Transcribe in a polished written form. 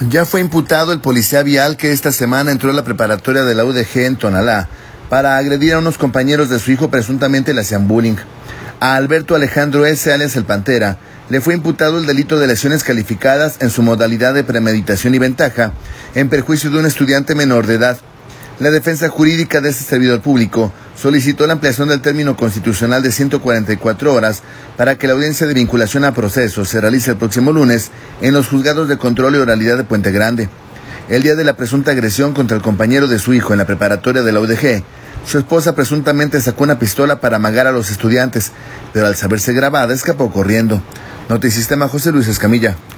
Ya fue imputado el policía vial que esta semana entró a la preparatoria de la UDG en Tonalá para agredir a unos compañeros de su hijo. Presuntamente le hacían bullying. A Alberto Alejandro S., alias El Pantera, le fue imputado el delito de lesiones calificadas en su modalidad de premeditación y ventaja en perjuicio de un estudiante menor de edad. La defensa jurídica de este servidor público solicitó la ampliación del término constitucional de 144 horas para que la audiencia de vinculación a proceso se realice el próximo lunes en los juzgados de control y oralidad de Puente Grande. El día de la presunta agresión contra el compañero de su hijo en la preparatoria de la UDG, su esposa presuntamente sacó una pistola para amagar a los estudiantes, pero al saberse grabada escapó corriendo. Notisistema, José Luis Escamilla.